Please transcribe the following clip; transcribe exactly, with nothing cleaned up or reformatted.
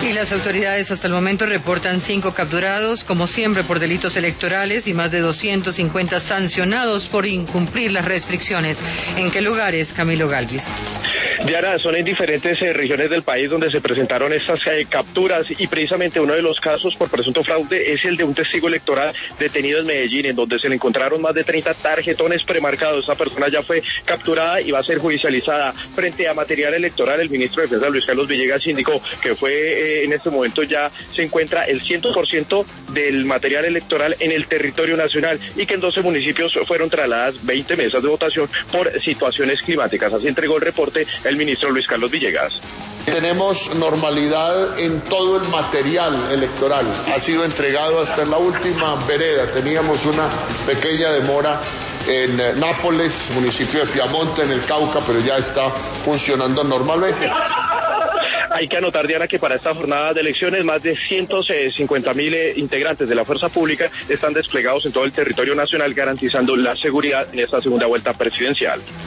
Y las autoridades hasta el momento reportan cinco capturados, como siempre, por delitos electorales y más de doscientos cincuenta sancionados por incumplir las restricciones. ¿En qué lugares, Camilo Galvis? Diana, son en diferentes eh, regiones del país donde se presentaron estas eh, capturas y precisamente uno de los casos por presunto fraude es el de un testigo electoral detenido en Medellín, en donde se le encontraron más de treinta tarjetones premarcados. Esta persona ya fue capturada y va a ser judicializada. Frente a material electoral, el ministro de Defensa, Luis Carlos Villegas, indicó que fue eh, en este momento ya se encuentra el cien por ciento del material electoral en el territorio nacional y que en doce municipios fueron trasladadas veinte mesas de votación por situaciones climáticas. Así entregó el reporte el ministro Luis Carlos Villegas. Tenemos normalidad en todo el material electoral. Ha sido entregado hasta en la última vereda. Teníamos una pequeña demora en Nápoles, municipio de Piamonte, en el Cauca, pero ya está funcionando normalmente. Hay que anotar, Diana, que para esta jornada de elecciones más de ciento cincuenta mil eh, integrantes de la fuerza pública están desplegados en todo el territorio nacional garantizando la seguridad en esta segunda vuelta presidencial.